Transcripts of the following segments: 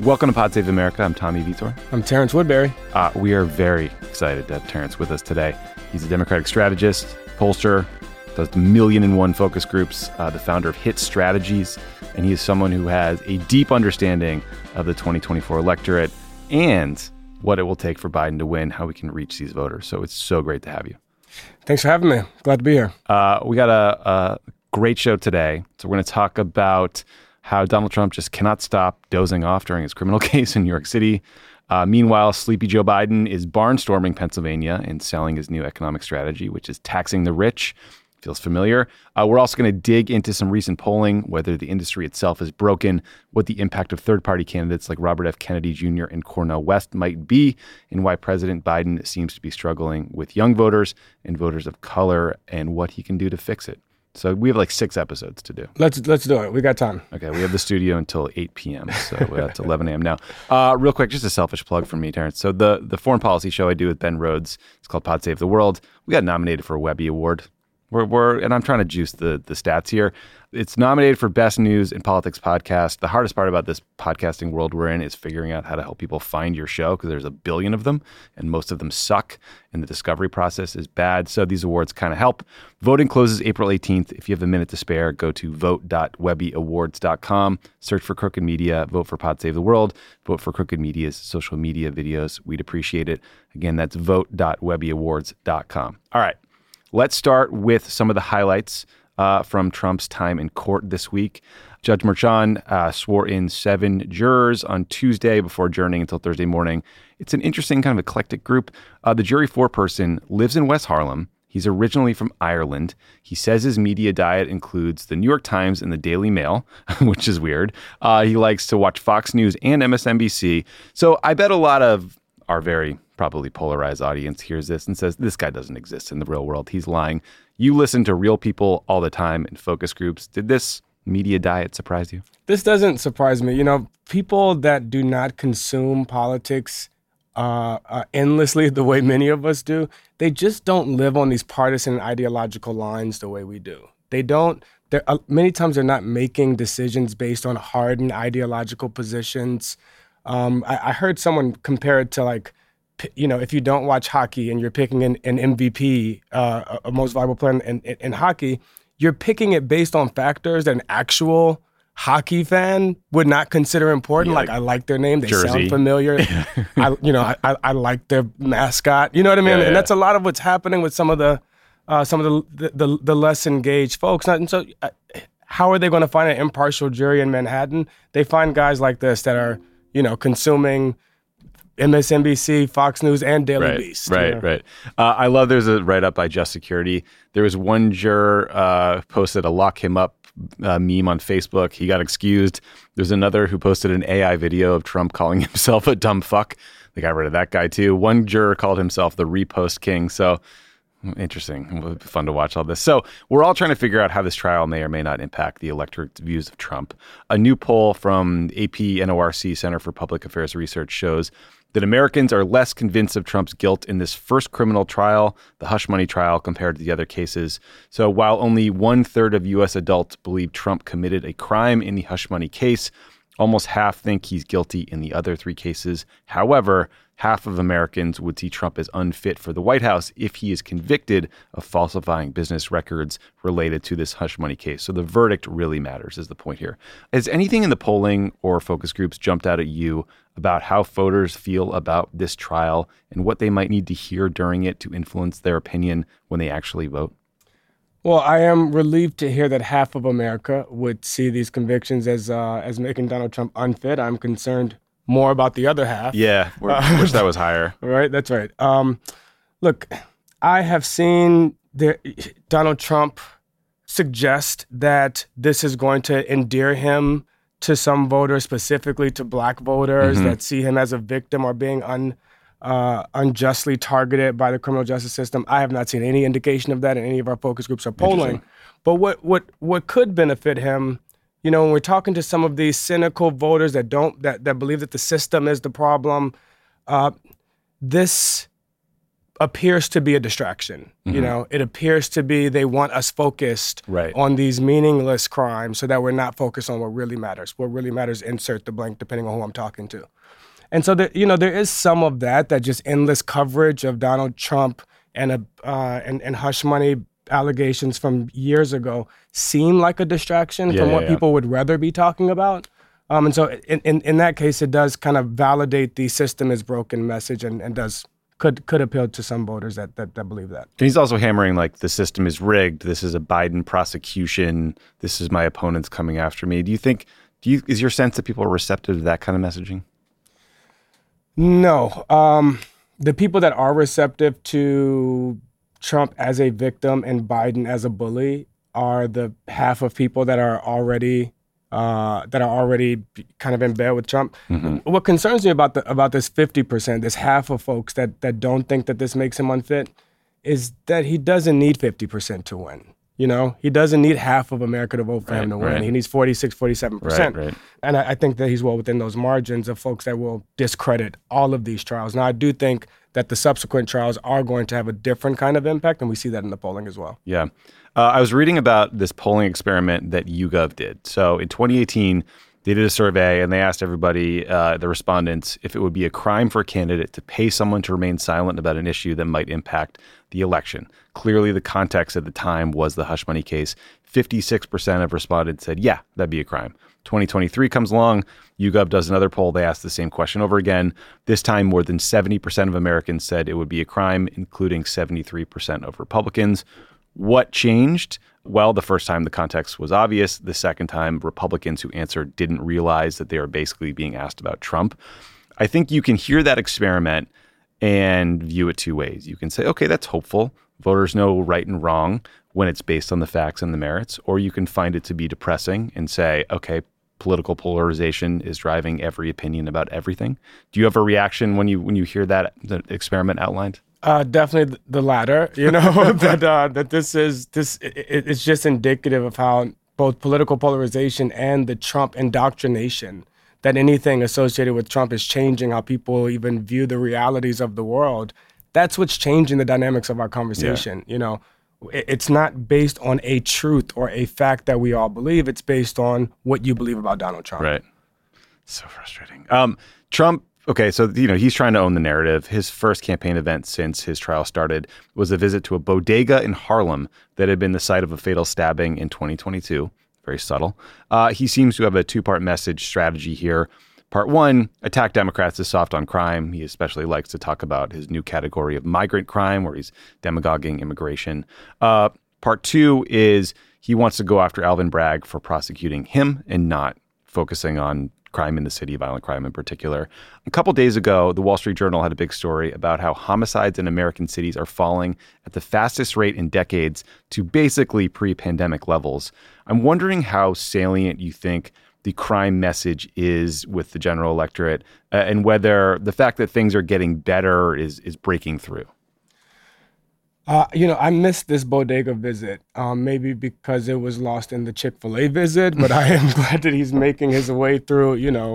Welcome to Pod Save America. I'm Tommy Vitor. I'm Terrence Woodbury. We are very excited to have Terrence with us today. He's a Democratic strategist, pollster, does the 1,000,001 focus groups, the founder of HIT Strategies, and he is someone who has a deep understanding of the 2024 electorate and what it will take for Biden to win, how we can reach these voters. So it's so great to have you. Thanks for having me. Glad to be here. We got a great show today. So we're going to talk about how Donald Trump just cannot stop dozing off during his criminal case in New York City. Meanwhile, sleepy Joe Biden is barnstorming Pennsylvania and selling his new economic strategy, which is taxing the rich. Feels familiar. We're also going to dig into some recent polling, whether the industry itself is broken, what the impact of third-party candidates like Robert F. Kennedy Jr. and Cornel West might be, and why President Biden seems to be struggling with young voters and voters of color, and what he can do to fix it. So we have like 6 episodes to do. Let's do it. We got time. Okay, we have the studio until 8 p.m., so it's 11 a.m. now. Real quick, just a selfish plug from me, Terrence. So the foreign policy show I do with Ben Rhodes, it's called Pod Save the World. We got nominated for a Webby Award. And I'm trying to juice the stats here. It's nominated for Best News in Politics Podcast. The hardest part about this podcasting world we're in is figuring out how to help people find your show, because there's a billion of them and most of them suck and the discovery process is bad. So these awards kind of help. Voting closes April 18th. If you have a minute to spare, go to vote.webbyawards.com, search for Crooked Media, vote for Pod Save the World, vote for Crooked Media's social media videos. We'd appreciate it. Again, that's vote.webbyawards.com. All right. Let's start with some of the highlights from Trump's time in court this week. Judge Merchan swore in 7 jurors on Tuesday before adjourning until Thursday morning. It's an interesting kind of eclectic group. The jury foreperson lives in West Harlem. He's originally from Ireland. He says his media diet includes the New York Times and the Daily Mail, which is weird. He likes to watch Fox News and MSNBC. So I bet a lot of our very probably polarized audience hears this and says, this guy doesn't exist in the real world. He's lying. You listen to real people all the time in focus groups. Did this media diet surprise you? This doesn't surprise me. You know, people that do not consume politics endlessly the way many of us do, they just don't live on these partisan and ideological lines the way we do. They don't. Many times they're not making decisions based on hardened ideological positions. I heard someone compare it to, like, you know, if you don't watch hockey and you're picking an MVP, a most valuable player in hockey, you're picking it based on factors that an actual hockey fan would not consider important. Yeah, like I like their name, they Jersey. Sound familiar. I like their mascot. You know what I mean? Yeah. And that's a lot of what's happening with some of the less engaged folks. And so, how are they going to find an impartial jury in Manhattan? They find guys like this that are, you know, consuming MSNBC, Fox News, and Daily Beast. Right. I love there's a write-up by Just Security. There was one juror posted a lock him up meme on Facebook. He got excused. There's another who posted an AI video of Trump calling himself a dumb fuck. They got rid of that guy too. One juror called himself the repost king. So interesting. It'll be fun to watch all this. So we're all trying to figure out how this trial may or may not impact the electorate's views of Trump. A new poll from AP NORC Center for Public Affairs Research shows that Americans are less convinced of Trump's guilt in this first criminal trial, the hush money trial, compared to the other cases. So while only 1/3 of U.S. adults believe Trump committed a crime in the hush money case, almost half think he's guilty in the other 3 cases. However, half of Americans would see Trump as unfit for the White House if he is convicted of falsifying business records related to this hush money case. So the verdict really matters, is the point here. Has anything in the polling or focus groups jumped out at you about how voters feel about this trial and what they might need to hear during it to influence their opinion when they actually vote? Well, I am relieved to hear that half of America would see these convictions as making Donald Trump unfit. I'm concerned more about the other half. Yeah, wish that was higher. Right, that's right. Look, I have seen Donald Trump suggest that this is going to endear him to some voters, specifically to black voters that see him as a victim or being unjustly targeted by the criminal justice system. I have not seen any indication of that in any of our focus groups or polling. But what could benefit him, you know, when we're talking to some of these cynical voters that believe that the system is the problem, this appears to be a distraction. You know, it appears to be they want us focused on these meaningless crimes so that we're not focused on what really matters. What really matters, insert the blank, depending on who I'm talking to. And so, there is some of that just endless coverage of Donald Trump and hush money allegations from years ago seem like a distraction from what people would rather be talking about. And so in that case, it does kind of validate the system is broken message and could appeal to some voters that believe that. And he's also hammering like the system is rigged. This is a Biden prosecution. This is my opponents coming after me. Is your sense that people are receptive to that kind of messaging? No. The people that are receptive to Trump as a victim and Biden as a bully are the half of people that are already kind of in bed with Trump. What concerns me about this 50%, this half of folks that don't think that this makes him unfit, is that he doesn't need 50% to win. You know, he doesn't need half of America to vote for him to win. He needs 46, 47%. And I think that he's well within those margins of folks that will discredit all of these trials. Now, I do think that the subsequent trials are going to have a different kind of impact, and we see that in the polling as well. Yeah. I was reading about this polling experiment that YouGov did. So in 2018, they did a survey, and they asked everybody, the respondents, if it would be a crime for a candidate to pay someone to remain silent about an issue that might impact the election. Clearly, the context at the time was the hush money case. 56% of respondents said, yeah, that'd be a crime. 2023 comes along. YouGov does another poll. They ask the same question over again. This time, more than 70% of Americans said it would be a crime, including 73% of Republicans. What changed? Well, the first time the context was obvious. The second time, Republicans who answered didn't realize that they were basically being asked about Trump. I think you can hear that experiment and view it two ways. You can say, okay, that's hopeful. Voters know right and wrong when it's based on the facts and the merits. Or you can find it to be depressing and say, okay, political polarization is driving every opinion about everything. Do you have a reaction when you hear that the experiment outlined? Definitely the latter. You know that it's just indicative of how both political polarization and the Trump indoctrination, that anything associated with Trump is changing how people even view the realities of the world. That's what's changing the dynamics of our conversation. You know, it's not based on a truth or a fact that we all believe. It's based on what you believe about Donald Trump. Right. So frustrating. Trump. Okay, so he's trying to own the narrative. His first campaign event since his trial started was a visit to a bodega in Harlem that had been the site of a fatal stabbing in 2022. Very subtle. He seems to have a two-part message strategy here. Part one, attack Democrats as soft on crime. He especially likes to talk about his new category of migrant crime, where he's demagoguing immigration. Part two is he wants to go after Alvin Bragg for prosecuting him and not focusing on crime in the city, violent crime in particular. A couple days ago, the Wall Street Journal had a big story about how homicides in American cities are falling at the fastest rate in decades to basically pre-pandemic levels. I'm wondering how salient you think the crime message is with the general electorate and whether the fact that things are getting better is breaking through. I missed this bodega visit, maybe because it was lost in the Chick-fil-A visit, but I am glad that he's making his way through,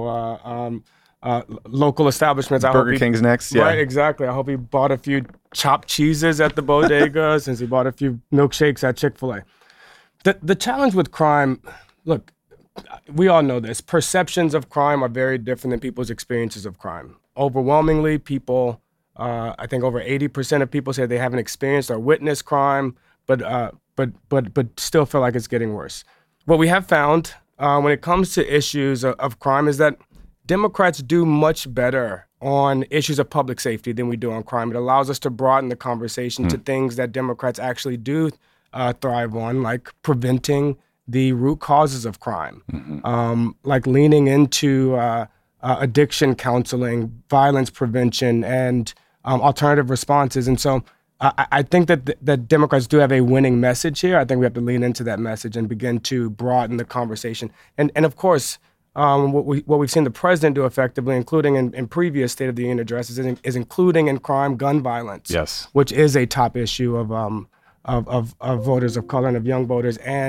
local establliments. Burger King's next, yeah. Right, exactly. I hope he bought a few chopped cheeses at the bodega since he bought a few milkshakes at Chick-fil-A. The challenge with crime, look, we all know this. Perceptions of crime are very different than people's experiences of crime. Overwhelmingly, people... I think over 80% of people say they haven't experienced or witnessed crime, but still feel like it's getting worse. What we have found when it comes to issues of crime is that Democrats do much better on issues of public safety than we do on crime. It allows us to broaden the conversation to things that Democrats actually do thrive on, like preventing the root causes of crime, like leaning into addiction counseling, violence prevention, and alternative responses. And so I think that Democrats do have a winning message here. I think we have to lean into that message and begin to broaden the conversation. And of course, what we've seen the president do effectively, including in previous State of the Union addresses, is including in crime gun violence, yes, which is a top issue of voters of color and of young voters. And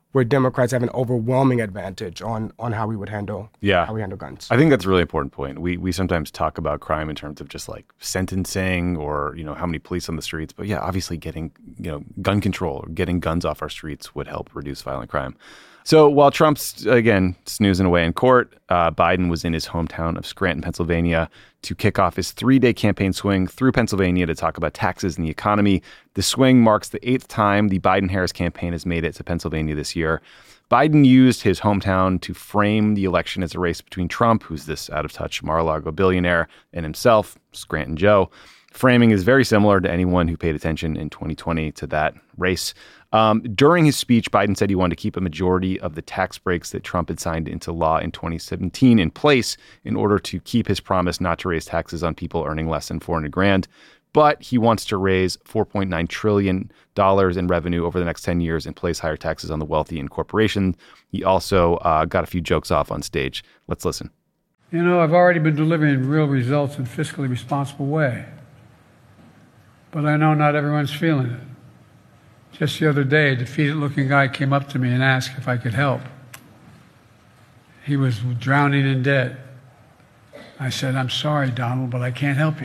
where Democrats have an overwhelming advantage on how we would handle how we handle guns. I think that's a really important point. We sometimes talk about crime in terms of just like sentencing or, how many police on the streets. But yeah, obviously getting, gun control or getting guns off our streets would help reduce violent crime. So while Trump's, again, snoozing away in court, Biden was in his hometown of Scranton, Pennsylvania, to kick off his 3-day campaign swing through Pennsylvania to talk about taxes and the economy. The swing marks the 8th time the Biden-Harris campaign has made it to Pennsylvania this year. Biden used his hometown to frame the election as a race between Trump, who's this out-of-touch Mar-a-Lago billionaire, and himself, Scranton Joe. Framing is very similar to anyone who paid attention in 2020 to that race. During his speech, Biden said he wanted to keep a majority of the tax breaks that Trump had signed into law in 2017 in place in order to keep his promise not to raise taxes on people earning less than $400,000. But he wants to raise $4.9 trillion in revenue over the next 10 years and place higher taxes on the wealthy and corporations. He also got a few jokes off on stage. Let's listen. I've already been delivering real results in a fiscally responsible way. But I know not everyone's feeling it. Just the other day, a defeated-looking guy came up to me and asked if I could help. He was drowning in debt. I said, "I'm sorry, Donald, but I can't help you."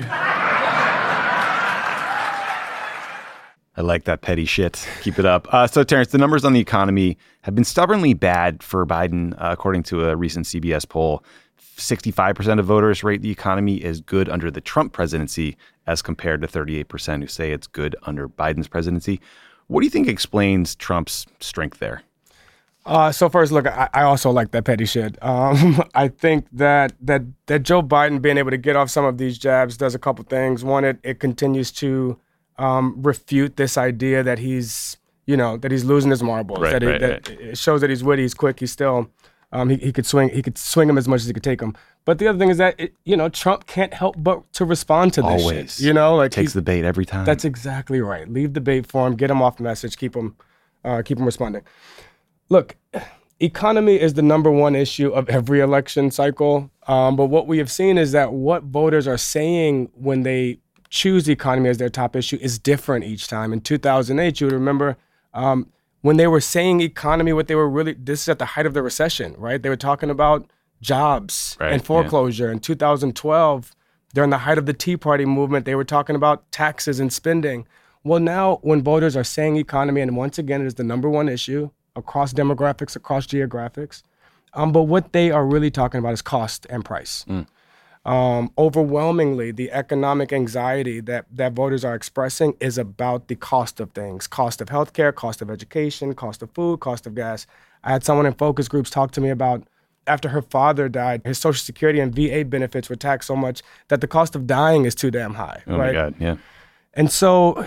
I like that petty shit. Keep it up. So, Terrence, the numbers on the economy have been stubbornly bad for Biden, according to a recent CBS poll. 65% of voters rate the economy as good under the Trump presidency as compared to 38% who say it's good under Biden's presidency. What do you think explains Trump's strength there? So first, look, I also like that petty shit. I think that Joe Biden being able to get off some of these jabs does a couple things. One, it continues to refute this idea that he's losing his marbles. Right. It shows that he's witty, he's quick, he's still he could swing him as much as he could take him. But the other thing is that Trump can't help but to respond to this Always. shit. Takes the bait every time. That's exactly right. Leave the bait for him, get him off message, keep him responding. Look, economy is the number one issue of every election cycle. But what we have seen is that what voters are saying when they choose the economy as their top issue is different each time. In 2008, you would remember when they were saying economy, this is at the height of the recession, right? They were talking about jobs and foreclosure. In 2012, during the height of the Tea Party movement, they were talking about taxes and spending. Well, now when voters are saying economy, and once again, it is the number one issue across demographics, across geographics, but what they are really talking about is cost and price. Overwhelmingly, the economic anxiety that voters are expressing is about the cost of things, cost of healthcare, cost of education, cost of food, cost of gas. I had someone in focus groups talk to me about after her father died, his Social Security and VA benefits were taxed so much that the cost of dying is too damn high. Oh my God, yeah. And so,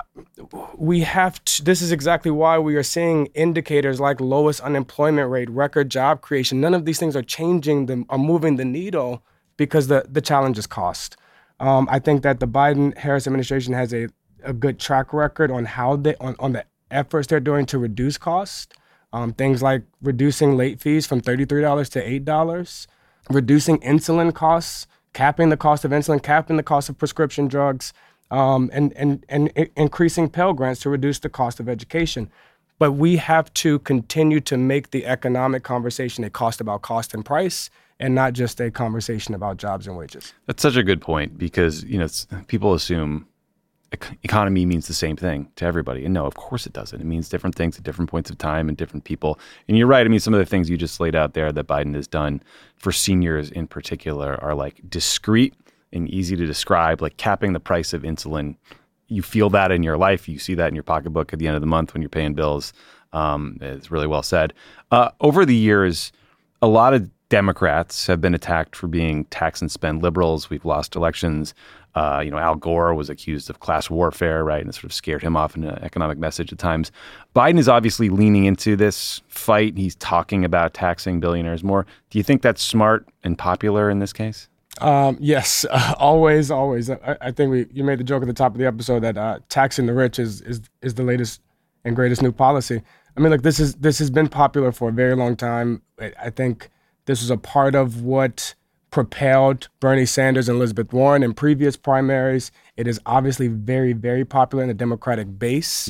we have to, this is exactly why we are seeing indicators like lowest unemployment rate, record job creation. None of these things are are moving the needle because the challenge is cost. I think that the Biden-Harris administration has a good track record on how on the efforts they're doing to reduce cost. Things like reducing late fees from $33 to $8, reducing insulin costs, capping the cost of insulin, capping the cost of prescription drugs, and increasing Pell Grants to reduce the cost of education. But we have to continue to make the economic conversation a cost about cost and price, and not just a conversation about jobs and wages. That's such a good point because, people assume economy means the same thing to everybody. And no, of course it doesn't. It means different things at different points of time and different people. And you're right. I mean, some of the things you just laid out there that Biden has done for seniors in particular are like discrete and easy to describe, like capping the price of insulin. You feel that in your life. You see that in your pocketbook at the end of the month when you're paying bills. It's really well said. Over the years, a lot of Democrats have been attacked for being tax and spend liberals. We've lost elections. Al Gore was accused of class warfare, right? And it sort of scared him off in an economic message at times. Biden is obviously leaning into this fight. He's talking about taxing billionaires more. Do you think that's smart and popular in this case? Yes, always. I think you made the joke at the top of the episode that taxing the rich is the latest and greatest new policy. I mean, look, this has been popular for a very long time. I think this was a part of what propelled Bernie Sanders and Elizabeth Warren in previous primaries. It is obviously very, very popular in the Democratic base. Yeah.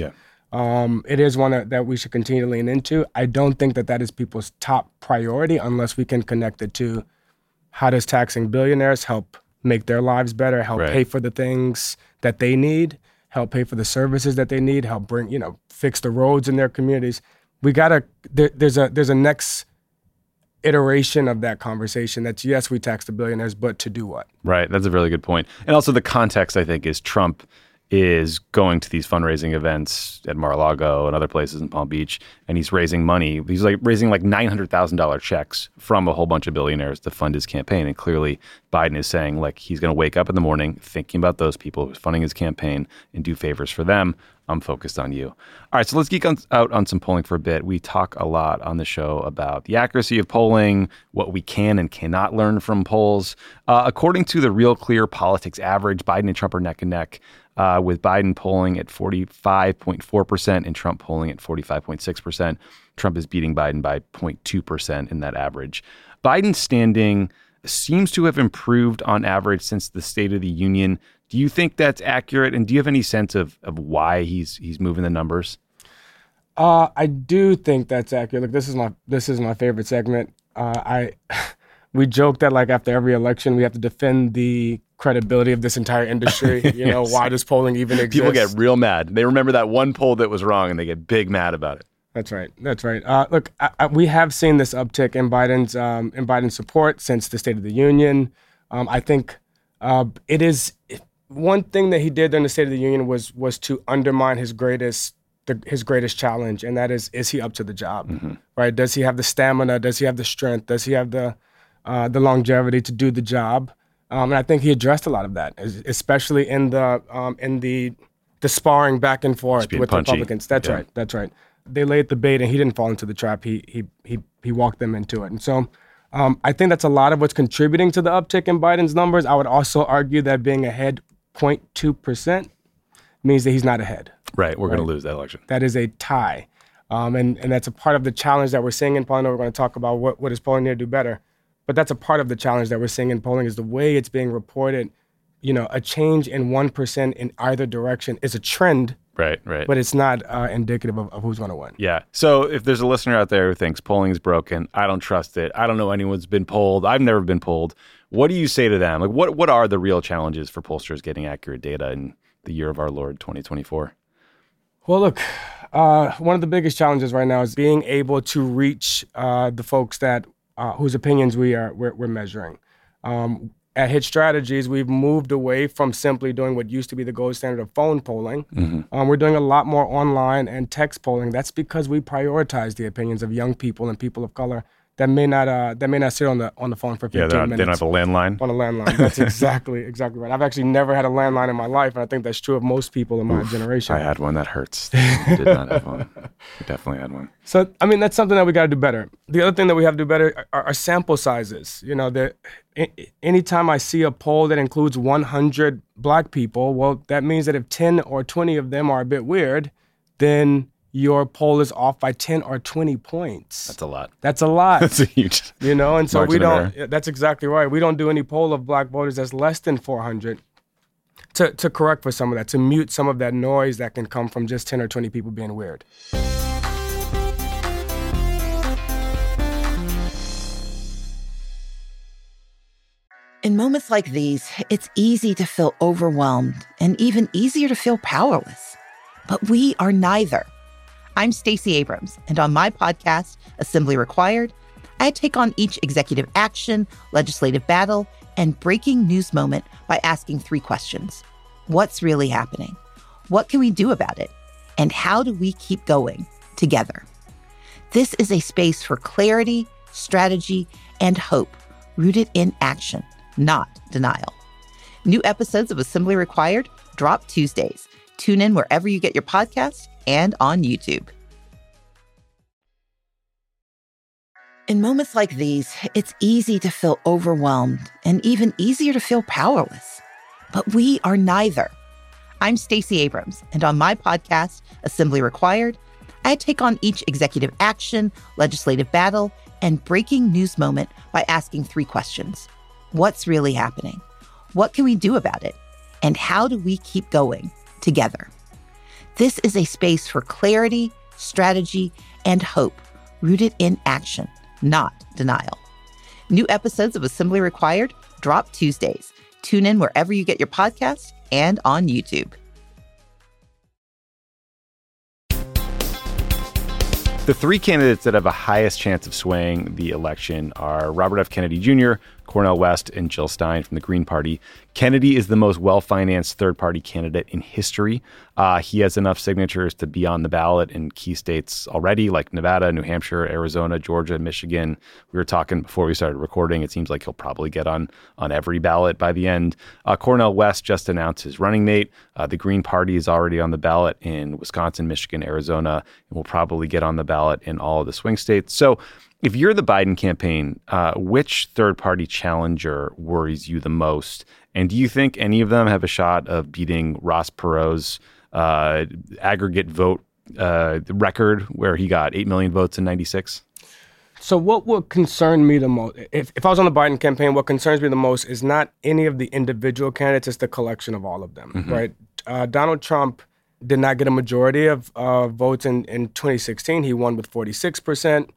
It is one that we should continue to lean into. I don't think that is people's top priority unless we can connect it to how does taxing billionaires help make their lives better, help pay for the things that they need, help pay for the services that they need, help bring, fix the roads in their communities. We gotta, there's a next iteration of that conversation that's, yes, we tax the billionaires, but to do what? Right. That's a really good point. And also the context, I think, is Trump is going to these fundraising events at Mar-a-Lago and other places in Palm Beach, and he's raising money. He's raising $900,000 checks from a whole bunch of billionaires to fund his campaign. And clearly Biden is saying he's going to wake up in the morning thinking about those people who's funding his campaign and do favors for them. I'm focused on you. All right, so let's geek out on some polling for a bit. We talk a lot on the show about the accuracy of polling, what we can and cannot learn from polls. According to the Real Clear Politics average, Biden and Trump are neck and neck, with Biden polling at 45.4% and Trump polling at 45.6%. Trump is beating Biden by 0.2% in that average. Biden's standing seems to have improved on average since the State of the Union. Do you think that's accurate? And do you have any sense of why he's moving the numbers? I do think that's accurate. Look, this is my favorite segment. We joke that after every election we have to defend the credibility of this entire industry. Yes. Why does polling even exist? People get real mad. They remember that one poll that was wrong and they get big mad about it. That's right. Look, we have seen this uptick in Biden's support since the State of the Union. I think it is one thing that he did during the State of the Union was to undermine his greatest challenge, and that is he up to the job? Mm-hmm. Right? Does he have the stamina? Does he have the strength? Does he have the longevity to do the job? And I think he addressed a lot of that, especially in the sparring back and forth with punchy. Republicans. That's right. They laid the bait, and he didn't fall into the trap. He walked them into it, and so I think that's a lot of what's contributing to the uptick in Biden's numbers. I would also argue that being ahead 0.2% means that he's not ahead. Right, we're going to lose that election. That is a tie, and that's a part of the challenge that we're seeing in polling. We're going to talk about what does polling need to do better, but that's a part of the challenge that we're seeing in polling is the way it's being reported. A change in 1% in either direction is a trend. Right. But it's not indicative of who's going to win. Yeah. So if there's a listener out there who thinks polling is broken, I don't trust it, I don't know anyone's been polled, I've never been polled, what do you say to them? What are the real challenges for pollsters getting accurate data in the year of our Lord 2024? Well, look, one of the biggest challenges right now is being able to reach the folks that whose opinions we're measuring. At Hit Strategies, we've moved away from simply doing what used to be the gold standard of phone polling. Mm-hmm. We're doing a lot more online and text polling. That's because we prioritize the opinions of young people and people of color that may not sit on the phone for 15 minutes. They don't have a landline? On a landline. That's exactly right. I've actually never had a landline in my life, and I think that's true of most people in my generation. I had one. That hurts. I did not have one. I definitely had one. So, that's something that we got to do better. The other thing that we have to do better are sample sizes. Anytime I see a poll that includes 100 Black people, well, that means that if 10 or 20 of them are a bit weird, then your poll is off by 10 or 20 points. That's a lot. That's a huge and so we don't, that's exactly right. We don't do any poll of Black voters that's less than 400 to correct for some of that, to mute some of that noise that can come from just 10 or 20 people being weird. In moments like these, it's easy to feel overwhelmed and even easier to feel powerless. But we are neither. I'm Stacey Abrams, and on my podcast, Assembly Required, I take on each executive action, legislative battle, and breaking news moment by asking 3 questions. What's really happening? What can we do about it? And how do we keep going together? This is a space for clarity, strategy, and hope, rooted in action, not denial. New episodes of Assembly Required drop Tuesdays. Tune in wherever you get your podcasts and on YouTube. In moments like these, it's easy to feel overwhelmed and even easier to feel powerless. But we are neither. I'm Stacey Abrams, and on my podcast, Assembly Required, I take on each executive action, legislative battle, and breaking news moment by asking 3 questions. What's really happening? What can we do about it? And how do we keep going together? This is a space for clarity, strategy, and hope, rooted in action, not denial. New episodes of Assembly Required drop Tuesdays. Tune in wherever you get your podcasts and on YouTube. The three candidates that have the highest chance of swaying the election are Robert F. Kennedy Jr., Cornel West, and Jill Stein from the Green Party. Kennedy is the most well-financed third-party candidate in history. He has enough signatures to be on the ballot in key states already, like Nevada, New Hampshire, Arizona, Georgia, Michigan. We were talking before we started recording. It seems like he'll probably get on every ballot by the end. Cornel West just announced his running mate. The Green Party is already on the ballot in Wisconsin, Michigan, Arizona, and will probably get on the ballot in all of the swing states. So if you're the Biden campaign, which third-party challenger worries you the most? And do you think any of them have a shot of beating Ross Perot's aggregate vote record, where he got 8 million votes in 96? So what would concern me the most, if I was on the Biden campaign, what concerns me the most is not any of the individual candidates, it's the collection of all of them, right? Donald Trump did not get a majority of votes in 2016. He won with 46%.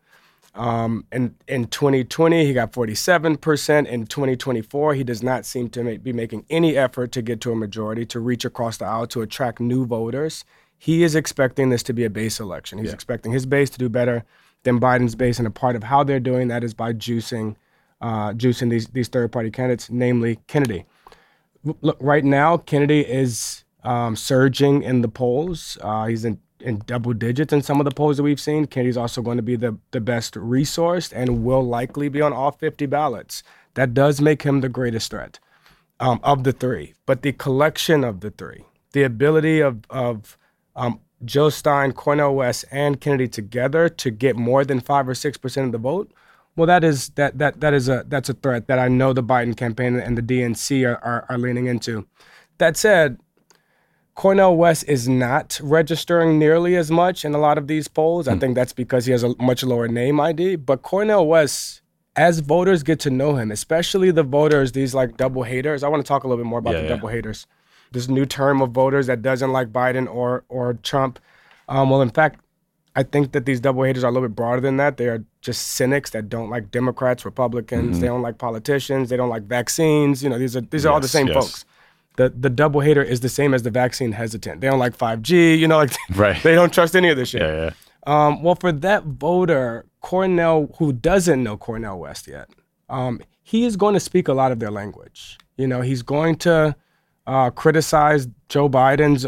In 2020, he got 47%. In 2024, he does not seem to be making any effort to get to a majority, to reach across the aisle, to attract new voters. He is expecting this to be a base election. He's expecting his base to do better than Biden's base, and a part of how they're doing that is by juicing these third-party candidates, namely Kennedy. Look, right now, Kennedy is surging in the polls. He's in double digits in some of the polls that we've seen. Kennedy's also going to be the best resourced and will likely be on all 50 ballots. That does make him the greatest threat of the three. But the collection of the three, the ability of Jill Stein, Cornel West, and Kennedy together to get more than 5 or 6% of the vote, well, that's a threat that I know the Biden campaign and the DNC are leaning into. That said, Cornel West is not registering nearly as much in a lot of these polls. I think that's because he has a much lower name ID. But Cornel West, as voters get to know him, especially the voters, these like double haters. I want to talk a little bit more about double haters. This new term of voters that doesn't like Biden or Trump. Well, in fact, I think that these double haters are a little bit broader than that. They are just cynics that don't like Democrats, Republicans. They don't like politicians. They don't like vaccines. You know, these are all the same folks. The double hater is the same as the vaccine hesitant. They don't like 5G, you know, like they don't trust any of this shit. Well, for that voter, Cornel, who doesn't know Cornel West yet, he is going to speak a lot of their language. You know, he's going to criticize Joe Biden's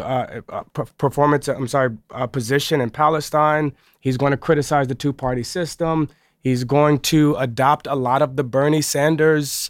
position in Palestine. He's going to criticize the two-party system. He's going to adopt a lot of the Bernie Sanders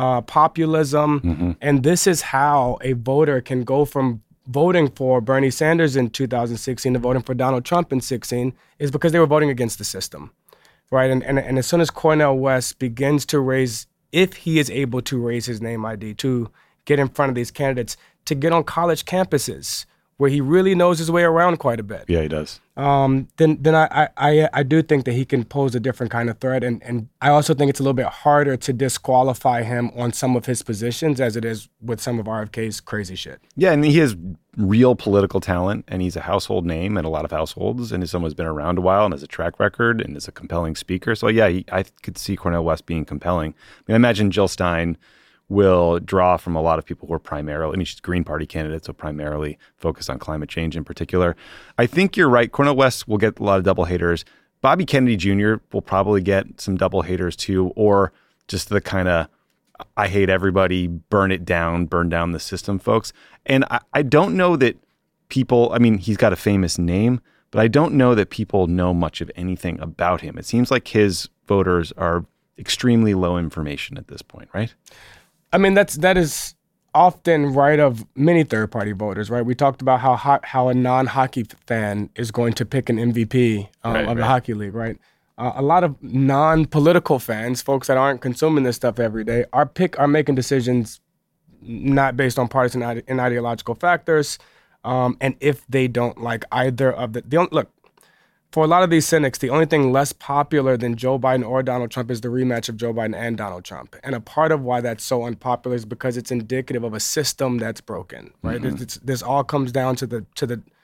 populism. And this is how a voter can go from voting for Bernie Sanders in 2016 to voting for Donald Trump in 2016, is because they were voting against the system, right? And as soon as Cornel West begins to raise, if he is able to raise his name ID, to get in front of these candidates, to get on college campuses where he really knows his way around quite a bit. Yeah, he does. Then I do think that he can pose a different kind of threat. And I also think it's a little bit harder to disqualify him on some of his positions as it is with some of RFK's crazy shit. Yeah, and he has real political talent, and he's a household name in a lot of households, and is someone who's been around a while and has a track record and is a compelling speaker. So yeah, I could see Cornel West being compelling. I mean, I imagine Jill Stein will draw from a lot of people who are primarily, I mean, she's a Green Party candidate, so primarily focused on climate change in particular. I think you're right. Cornel West will get a lot of double haters. Bobby Kennedy Jr. will probably get some double haters too, or just the kind of, I hate everybody, burn down the system folks. And I don't know that people, I mean, he's got a famous name, but I don't know that people know much of anything about him. It seems like his voters are extremely low information at this point, right? I mean, that is often right of many third-party voters, right? We talked about how a non-hockey fan is going to pick an MVP of the hockey league, right? A lot of non-political fans, folks that aren't consuming this stuff every day, are making decisions not based on partisan and ideological factors. And if they don't like either of look, for a lot of these cynics, the only thing less popular than Joe Biden or Donald Trump is the rematch of Joe Biden and Donald Trump. And a part of why that's so unpopular is because it's indicative of a system that's broken, right? This all comes down to the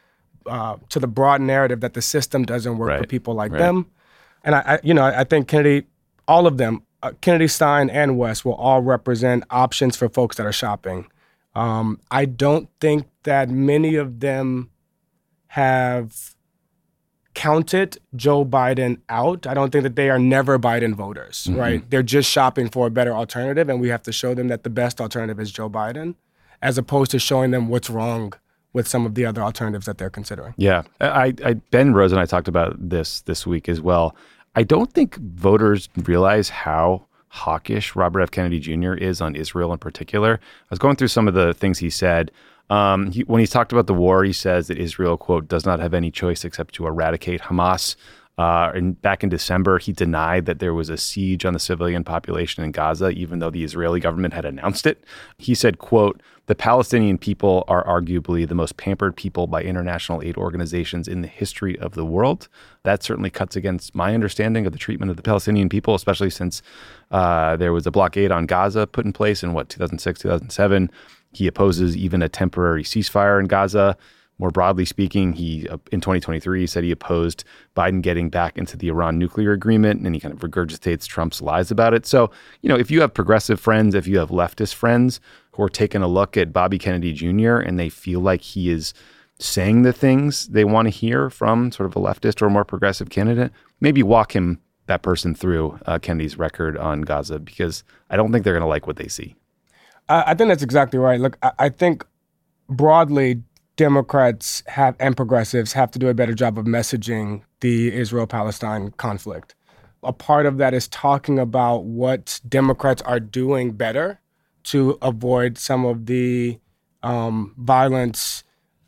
to the broad narrative that the system doesn't work for people like right. them. And I think Kennedy, all of them, Kennedy, Stein, and West will all represent options for folks that are shopping. I don't think that many of them have counted Joe Biden out. I don't think that they are never Biden voters, right? They're just shopping for a better alternative, and we have to show them that the best alternative is Joe Biden, as opposed to showing them what's wrong with some of the other alternatives that they're considering. Yeah. Ben Rose and I talked about this week as well. I don't think voters realize how hawkish Robert F. Kennedy Jr. is on Israel in particular. I was going through some of the things he said. When he talked about the war, he says that Israel, quote, does not have any choice except to eradicate Hamas. And back in December, he denied that there was a siege on the civilian population in Gaza, even though the Israeli government had announced it. He said, quote, the Palestinian people are arguably the most pampered people by international aid organizations in the history of the world. That certainly cuts against my understanding of the treatment of the Palestinian people, especially since there was a blockade on Gaza put in place in 2006, 2007. He opposes even a temporary ceasefire in Gaza. More broadly speaking, he in 2023 said he opposed Biden getting back into the Iran nuclear agreement, and he kind of regurgitates Trump's lies about it. So, if you have progressive friends, if you have leftist friends who are taking a look at Bobby Kennedy Jr. and they feel like he is saying the things they want to hear from sort of a leftist or a more progressive candidate, maybe walk that person through Kennedy's record on Gaza, because I don't think they're going to like what they see. I think that's exactly right. Look, I think broadly, Democrats and progressives have to do a better job of messaging the Israel-Palestine conflict. A part of that is talking about what Democrats are doing better to avoid some of the violence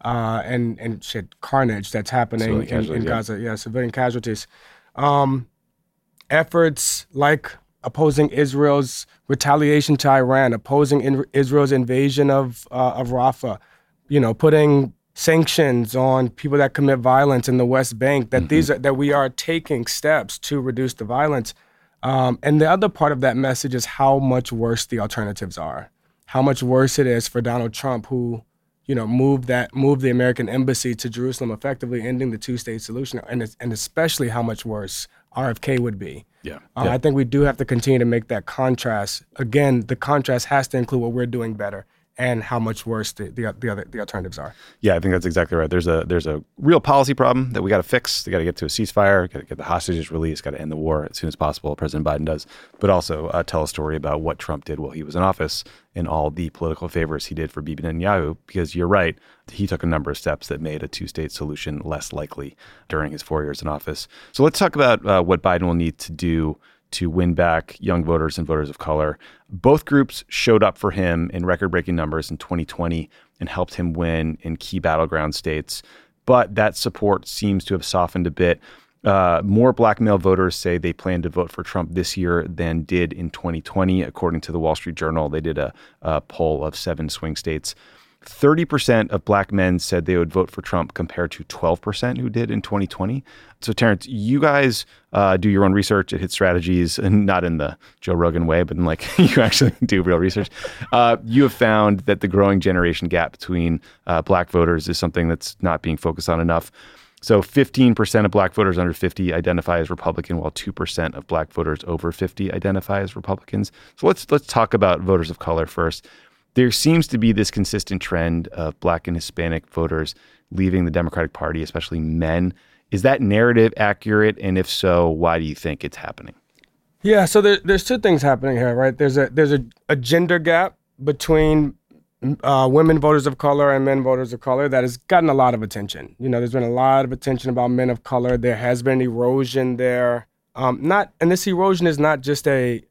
and carnage that's happening in Gaza. Yeah, civilian casualties. Efforts like opposing Israel's retaliation to Iran, opposing Israel's invasion of Rafah, putting sanctions on people that commit violence in the West Bank, that we are taking steps to reduce the violence. And the other part of that message is how much worse the alternatives are, how much worse it is for Donald Trump, who moved the American embassy to Jerusalem, effectively ending the two-state solution, and especially how much worse RFK would be. Yeah. I think we do have to continue to make that contrast. Again, the contrast has to include what we're doing better and how much worse the alternatives are. Yeah, I think that's exactly right. There's a real policy problem that we got to fix. They got to get to a ceasefire, got to get the hostages released, got to end the war as soon as possible. President Biden does, but also tell a story about what Trump did while he was in office and all the political favors he did for Bibi Netanyahu. Because you're right, he took a number of steps that made a two-state solution less likely during his 4 years in office. So let's talk about what Biden will need to do to win back young voters and voters of color. Both groups showed up for him in record-breaking numbers in 2020 and helped him win in key battleground states. But that support seems to have softened a bit. More black male voters say they plan to vote for Trump this year than did in 2020, according to the Wall Street Journal. They did a poll of 7 swing states. 30% of black men said they would vote for Trump compared to 12% who did in 2020. So, Terrence, you guys do your own research at Hit Strategies, and not in the Joe Rogan way, but in you actually do real research. You have found that the growing generation gap between black voters is something that's not being focused on enough. So 15% of black voters under 50 identify as Republican, while 2% of black voters over 50 identify as Republicans. So let's talk about voters of color first. There seems to be this consistent trend of black and Hispanic voters leaving the Democratic Party, especially men. Is that narrative accurate? And if so, why do you think it's happening? Yeah, so there's two things happening here, right? There's a gender gap between women voters of color and men voters of color that has gotten a lot of attention. There's been a lot of attention about men of color. There has been erosion there. And this erosion is not just a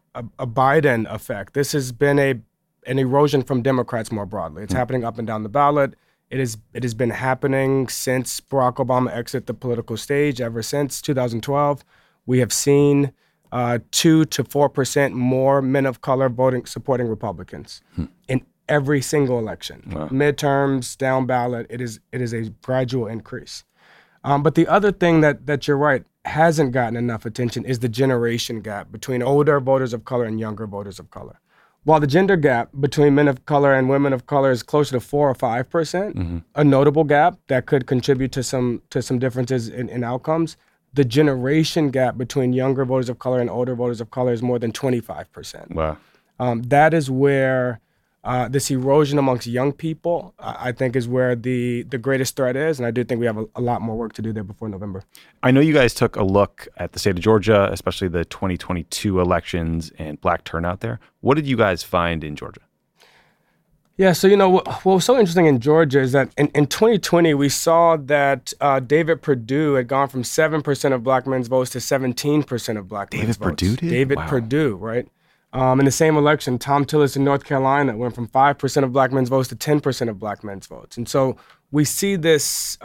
Biden effect. This has been an erosion from Democrats more broadly. It's happening up and down the ballot. It has been happening since Barack Obama exited the political stage. Ever since 2012, we have seen 2 to 4% more men of color supporting Republicans in every single election. Wow. Midterms, down ballot, it is a gradual increase. But the other thing that you're right hasn't gotten enough attention is the generation gap between older voters of color and younger voters of color. while the gender gap between men of color and women of color is closer to 4 or 5%, a notable gap that could contribute to some differences in outcomes, the generation gap between younger voters of color and older voters of color is more than 25%. Wow. That is where this erosion amongst young people, I think, is where the greatest threat is. And I do think we have a lot more work to do there before November. I know you guys took a look at the state of Georgia, especially the 2022 elections and black turnout there. What did you guys find in Georgia? Yeah, so, what was so interesting in Georgia is that in 2020, we saw that David Perdue had gone from 7% of black men's votes to 17% of black men's votes. David Perdue did? David Perdue, right? In the same election, Tom Tillis in North Carolina went from 5% of black men's votes to 10% of black men's votes. And so we see this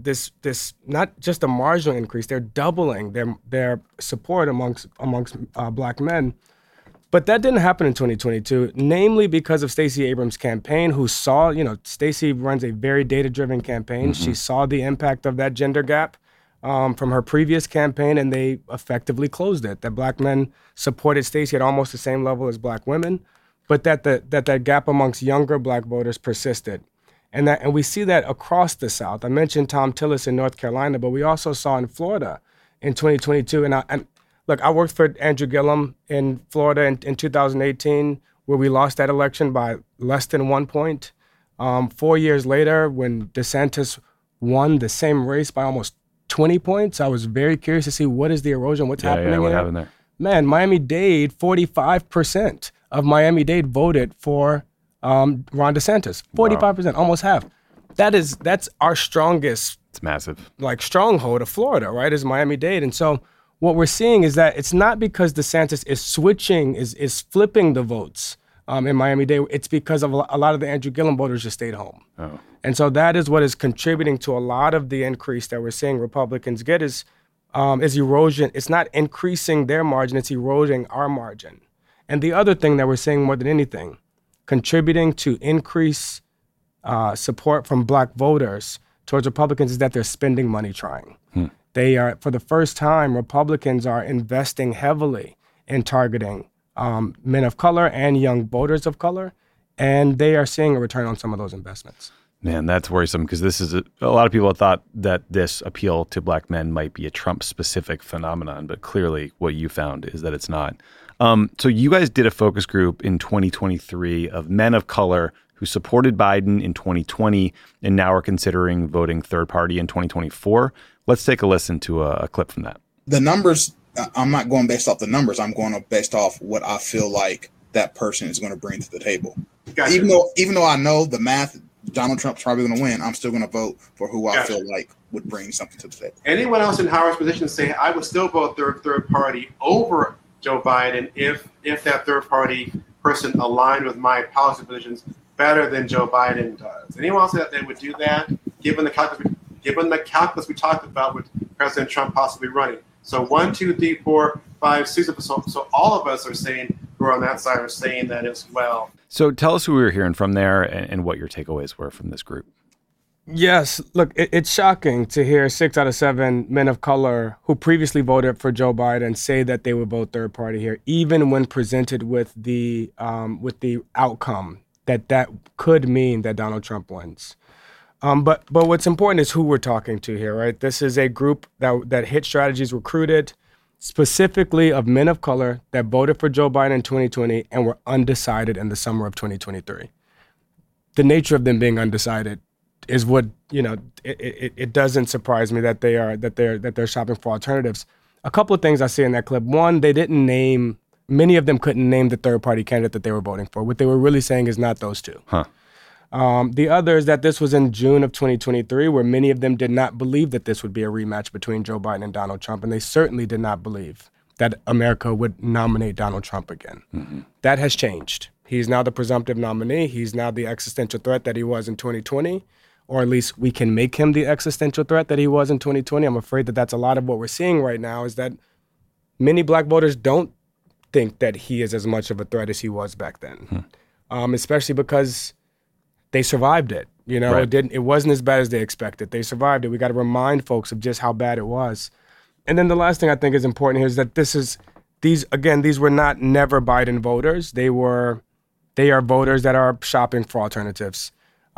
not just a marginal increase, they're doubling their support amongst black men. But that didn't happen in 2022, namely because of Stacey Abrams' campaign, who saw, Stacey runs a very data-driven campaign. She saw the impact of that gender gap from her previous campaign, and they effectively closed it. That black men supported Stacey at almost the same level as black women, but that gap amongst younger black voters persisted. And we see that across the South. I mentioned Tom Tillis in North Carolina, but we also saw in Florida in 2022. Look, I worked for Andrew Gillum in Florida in 2018, where we lost that election by less than 1 point. 4 years later, when DeSantis won the same race by almost 20 points, I was very curious to see what is the erosion, what's happening what there. happened there? Man, Miami-Dade, 45% of Miami-Dade voted for Ron DeSantis. 45%, almost half. That's our strongest. It's massive. Stronghold of Florida, right? Is Miami-Dade, and so. What we're seeing is that it's not because DeSantis is flipping the votes in Miami-Dade. It's because of a lot of the Andrew Gillum voters just stayed home. Oh. And so that is what is contributing to a lot of the increase that we're seeing Republicans get is erosion. It's not increasing their margin, it's eroding our margin. And the other thing that we're seeing more than anything, contributing to increase support from black voters towards Republicans is that they're spending money trying. They are, for the first time, Republicans are investing heavily in targeting men of color and young voters of color, and they are seeing a return on some of those investments. Man, that's worrisome because this is a lot of people thought that this appeal to black men might be a Trump-specific phenomenon, but clearly what you found is that it's not. So you guys did a focus group in 2023 of men of color who supported Biden in 2020 and now are considering voting third party in 2024. Let's take a listen to a clip from that. The numbers, I'm not going based off the numbers. I'm going based off what I feel like that person is going to bring to the table. Gotcha. Even though I know the math, Donald Trump's probably going to win, I'm still going to vote for who I feel like would bring something to the table. Anyone else in Howard's position say, I would still vote third party over Joe Biden if that third party person aligned with my policy positions better than Joe Biden does. Anyone else that they would do that, given the calculus we talked about with President Trump possibly running? So 1, 2, 3, 4, 5, 6 of us. So all of us are saying, who are on that side, are saying that as well. So tell us who we were hearing from there and what your takeaways were from this group. Yes, look, it's shocking to hear 6 out of 7 men of color who previously voted for Joe Biden say that they would vote third party here, even when presented with the outcome that could mean that Donald Trump wins. But what's important is who we're talking to here, right? This is a group that Hit Strategies recruited specifically of men of color that voted for Joe Biden in 2020 and were undecided in the summer of 2023. The nature of them being undecided is what, it doesn't surprise me that they're shopping for alternatives. A couple of things I see in that clip. One, many of them couldn't name the third party candidate that they were voting for. What they were really saying is not those two. Huh. The other is that this was in June of 2023, where many of them did not believe that this would be a rematch between Joe Biden and Donald Trump, and they certainly did not believe that America would nominate Donald Trump again. Mm-hmm. That has changed. He's now the presumptive nominee. He's now the existential threat that he was in 2020, or at least we can make him the existential threat that he was in 2020. I'm afraid that that's a lot of what we're seeing right now, is that many black voters don't think that he is as much of a threat as he was back then, especially because they survived it. Right. It wasn't as bad as they expected. They survived it. We got to remind folks of just how bad it was. And then the last thing I think is important here is that these were not never Biden voters. They were They are voters that are shopping for alternatives.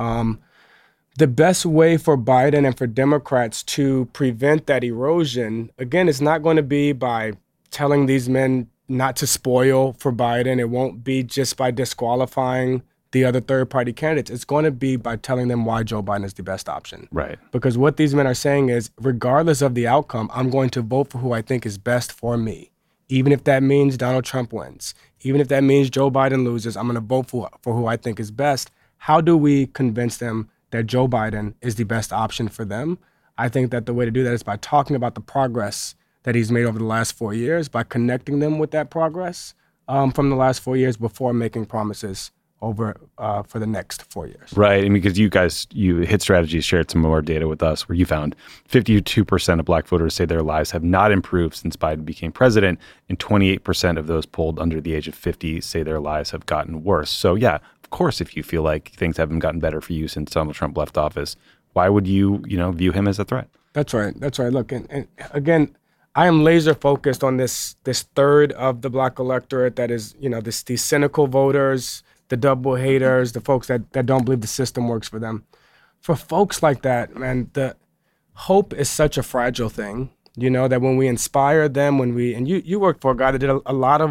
The best way for Biden and for Democrats to prevent that erosion, again, it's not going to be by telling these men not to spoil for Biden. It won't be just by disqualifying the other third-party candidates. It's going to be by telling them why Joe Biden is the best option. Right. Because what these men are saying is, regardless of the outcome, I'm going to vote for who I think is best for me. Even if that means Donald Trump wins, even if that means Joe Biden loses, I'm going to vote for who I think is best. How do we convince them that Joe Biden is the best option for them? I think that the way to do that is by talking about the progress that he's made over the last 4 years, by connecting them with that progress from the last 4 years before making promises over for the next 4 years. Right. And because you Hit Strategies shared some more data with us where you found 52% of Black voters say their lives have not improved since Biden became president, and 28% of those polled under the age of 50 say their lives have gotten worse. So yeah, of course, if you feel like things haven't gotten better for you since Donald Trump left office, why would you view him as a threat? That's right. Look, and again, I am laser focused on this third of the Black electorate that is, these cynical voters, the double haters, the folks that don't believe the system works for them. For folks like that, man, the hope is such a fragile thing, that when we inspire them, and you worked for a guy that did a lot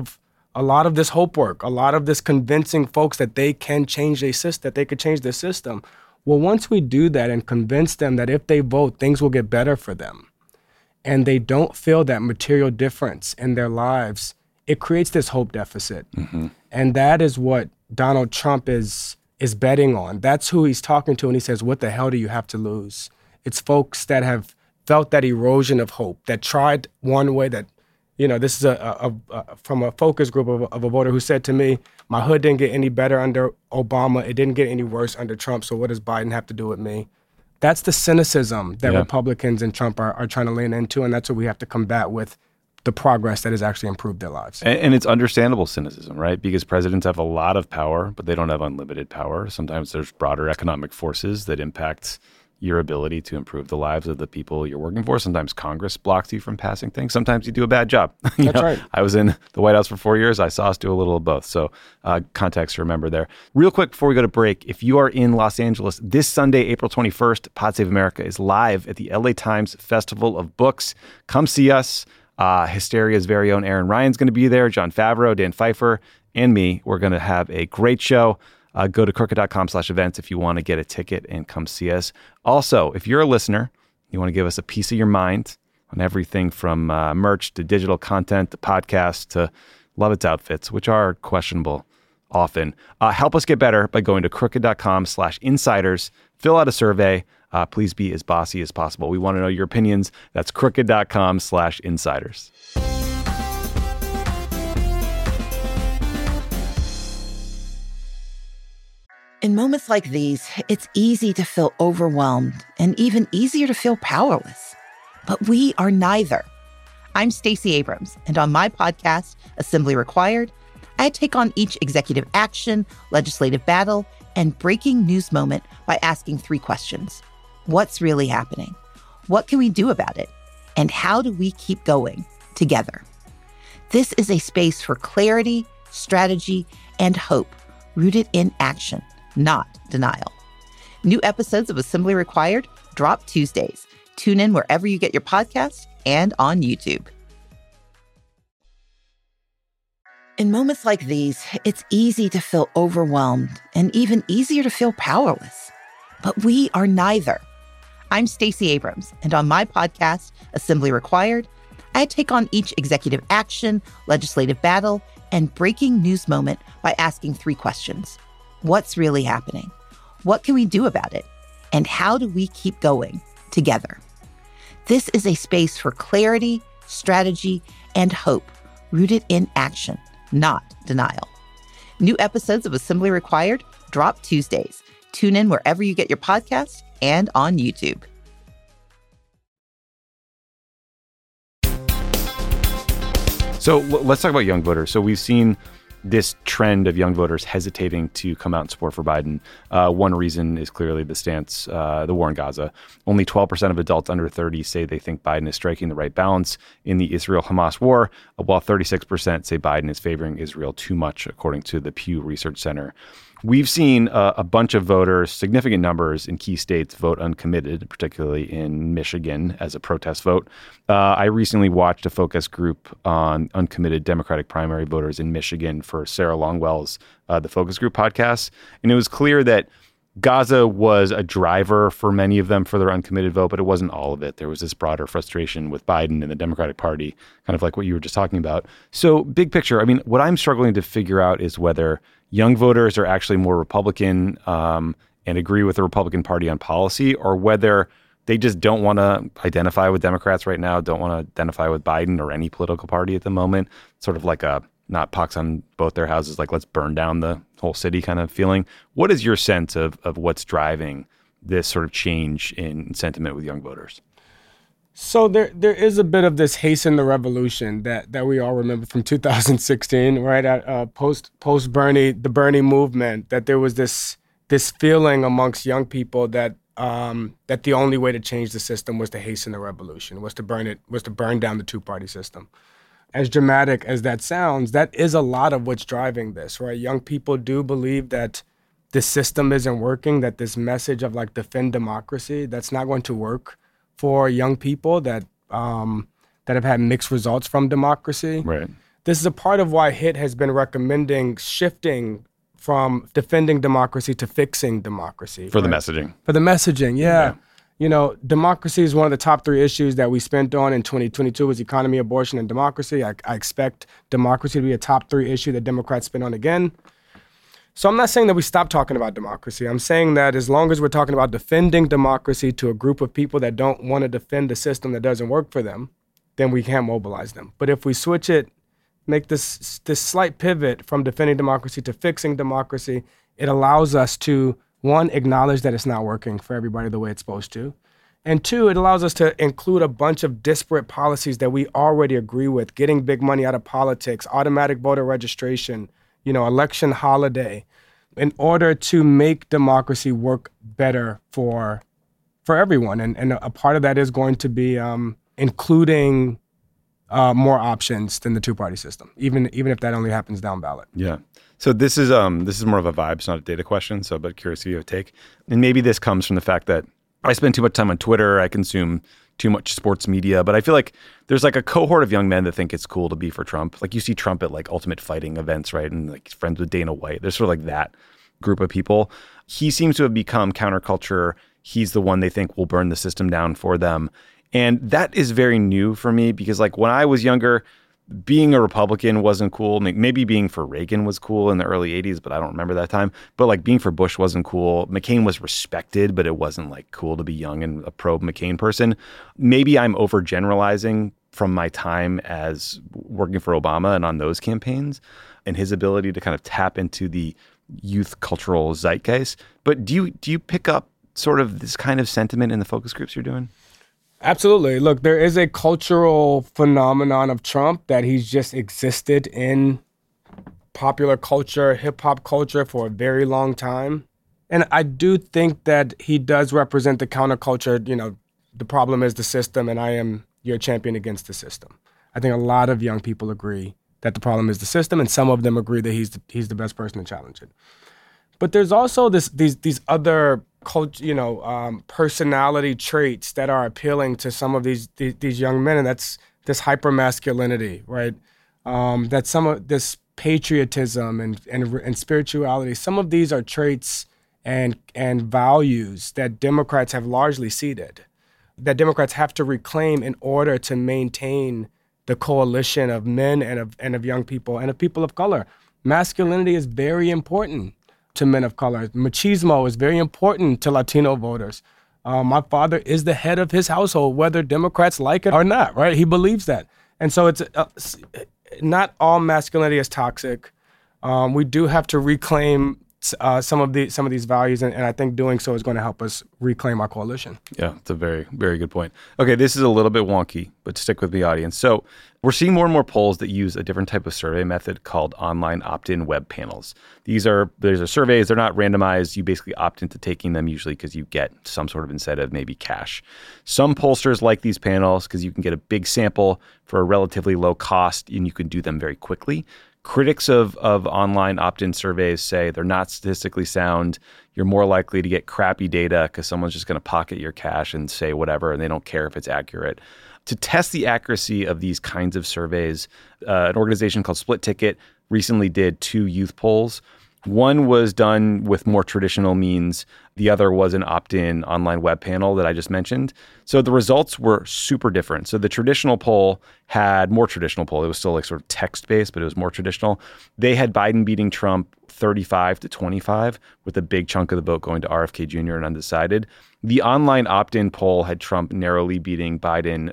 of this hope work, a lot of this convincing folks that they can change their system, that they could change their system. Well, once we do that and convince them that if they vote, things will get better for them, and they don't feel that material difference in their lives, it creates this hope deficit. Mm-hmm. And that is what Donald Trump is betting on. That's who he's talking to when he says, what the hell do you have to lose? It's folks that have felt that erosion of hope, that tried one way, that, this is from a focus group of a voter who said to me, my hood didn't get any better under Obama. It didn't get any worse under Trump. So what does Biden have to do with me? That's the cynicism that Republicans and Trump are trying to lean into. And that's what we have to combat with the progress that has actually improved their lives. And it's understandable cynicism, right? Because presidents have a lot of power, but they don't have unlimited power. Sometimes there's broader economic forces that impact your ability to improve the lives of the people you're working for. Sometimes Congress blocks you from passing things. Sometimes you do a bad job. That's right. I was in the White House for 4 years. I saw us do a little of both. So context to remember there. Real quick before we go to break, if you are in Los Angeles this Sunday, April 21st, Pod Save America is live at the LA Times Festival of Books. Come see us. Hysteria's very own Aaron Ryan's going to be there. Jon Favreau, Dan Pfeiffer, and me. We're going to have a great show. Go to crooked.com/events if you want to get a ticket and come see us. Also, if you're a listener, you want to give us a piece of your mind on everything from merch to digital content to podcasts to Lovitz outfits, which are questionable often. Help us get better by going to crooked.com/insiders. Fill out a survey. Please be as bossy as possible. We want to know your opinions. That's crooked.com/insiders. In moments like these, it's easy to feel overwhelmed and even easier to feel powerless. But we are neither. I'm Stacey Abrams, and on my podcast, Assembly Required, I take on each executive action, legislative battle, and breaking news moment by asking 3 questions. What's really happening? What can we do about it? And how do we keep going together? This is a space for clarity, strategy, and hope, rooted in action, not denial. New episodes of Assembly Required drop Tuesdays. Tune in wherever you get your podcasts and on YouTube. In moments like these, it's easy to feel overwhelmed and even easier to feel powerless. But we are neither. I'm Stacey Abrams, and on my podcast, Assembly Required, I take on each executive action, legislative battle, and breaking news moment by asking 3 questions. What's really happening? What can we do about it? And how do we keep going together? This is a space for clarity, strategy, and hope, rooted in action, not denial. New episodes of Assembly Required drop Tuesdays. Tune in wherever you get your podcasts and on YouTube. So let's talk about young voters. So we've seen this trend of young voters hesitating to come out and support for Biden. One reason is clearly the stance, the war in Gaza. Only 12% of adults under 30 say they think Biden is striking the right balance in the Israel-Hamas war, while 36% say Biden is favoring Israel too much, according to the Pew Research Center. We've seen a bunch of voters, significant numbers in key states, vote uncommitted, particularly in Michigan as a protest vote. I recently watched a focus group on uncommitted Democratic primary voters in Michigan for Sarah Longwell's The Focus Group podcast. And it was clear that Gaza was a driver for many of them for their uncommitted vote, but it wasn't all of it. There was this broader frustration with Biden and the Democratic Party, kind of like what you were just talking about. So big picture, I mean, what I'm struggling to figure out is whether young voters are actually more Republican and agree with the Republican Party on policy, or whether they just don't want to identify with Democrats right now, don't want to identify with Biden or any political party at the moment. Sort of like a not pox on both their houses, like let's burn down the whole city kind of feeling. What is your sense of what's driving this sort of change in sentiment with young voters? So there is a bit of this hasten the revolution that we all remember from 2016, right? Post Bernie, the Bernie movement, that there was this feeling amongst young people that that the only way to change the system was to hasten the revolution, was to burn down the two-party system. As dramatic as that sounds, that is a lot of what's driving this, right? Young people do believe that the system isn't working, that this message of like defend democracy, that's not going to work for young people that have had mixed results from democracy. Right. This is a part of why HIT has been recommending shifting from defending democracy to fixing democracy. For the messaging. For the messaging, yeah. You know, democracy is one of the top 3 issues that we spent on in 2022 was economy, abortion, and democracy. I expect democracy to be a top 3 issue that Democrats spend on again. So I'm not saying that we stop talking about democracy. I'm saying that as long as we're talking about defending democracy to a group of people that don't want to defend the system that doesn't work for them, then we can't mobilize them. But if we switch it, make this slight pivot from defending democracy to fixing democracy, it allows us to, 1, acknowledge that it's not working for everybody the way it's supposed to. And 2, it allows us to include a bunch of disparate policies that we already agree with, getting big money out of politics, automatic voter registration, election holiday, in order to make democracy work better for everyone. And a part of that is going to be including more options than the two-party system, even if that only happens down ballot. Yeah. So this is more of a vibe, it's not a data question. So, but curious if you have a take. And maybe this comes from the fact that I spend too much time on Twitter. I consume too much sports media, but I feel like there's like a cohort of young men that think it's cool to be for Trump. Like you see Trump at like Ultimate Fighting events, right? And like he's friends with Dana White. There's sort of like that group of people. He seems to have become counterculture. He's the one they think will burn the system down for them. And that is very new for me because like when I was younger, being a Republican wasn't cool. Maybe being for Reagan was cool in the early 80s, but I don't remember that time. But like being for Bush wasn't cool. McCain was respected, but it wasn't like cool to be young and a pro-McCain person. Maybe I'm overgeneralizing from my time as working for Obama and on those campaigns and his ability to kind of tap into the youth cultural zeitgeist. But do you pick up sort of this kind of sentiment in the focus groups you're doing? Absolutely. Look, there is a cultural phenomenon of Trump that he's just existed in popular culture, hip hop culture for a very long time. And I do think that he does represent the counterculture. The problem is the system and I am your champion against the system. I think a lot of young people agree that the problem is the system and some of them agree that he's the best person to challenge it. But there's also these other personality traits that are appealing to some of these young men, and that's this hypermasculinity, right? That's some of this patriotism and spirituality. Some of these are traits and values that Democrats have largely ceded, that Democrats have to reclaim in order to maintain the coalition of men and of young people and of people of color. Masculinity is very important to men of color. Machismo is very important to Latino voters. My father is the head of his household, whether Democrats like it or not, right? He believes that. And so it's not all masculinity is toxic. We do have to reclaim some of these values, and I think doing so is going to help us reclaim our coalition. Yeah, it's a very, very good point. Okay, this is a little bit wonky, but stick with the audience. So we're seeing more and more polls that use a different type of survey method called online opt-in web panels. These are surveys. They're not randomized. You basically opt into taking them usually because you get some sort of incentive, maybe cash. Some pollsters like these panels because you can get a big sample for a relatively low cost and you can do them very quickly. Critics of online opt-in surveys say they're not statistically sound. You're more likely to get crappy data because someone's just going to pocket your cash and say whatever, and they don't care if it's accurate. To test the accuracy of these kinds of surveys, an organization called Split Ticket recently did 2 youth polls. One was done with more traditional means. The other was an opt-in online web panel that I just mentioned. So the results were super different. So the traditional poll had more traditional poll. It was still like sort of text-based, but it was more traditional. They had Biden beating Trump 35-25, with a big chunk of the vote going to RFK Jr. and undecided. The online opt-in poll had Trump narrowly beating Biden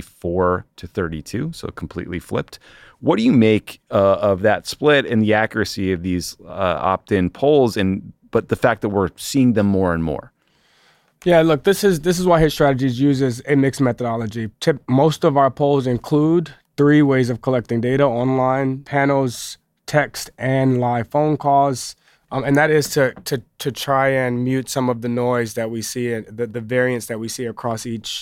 34-32, so completely flipped. What do you make of that split and the accuracy of these opt-in polls, but the fact that we're seeing them more and more? Yeah, look, this is why Hit Strategies uses a mixed methodology. Most of our polls include 3 ways of collecting data: online, panels, text, and live phone calls. And that is to try and mute some of the noise that we see, the variance that we see across each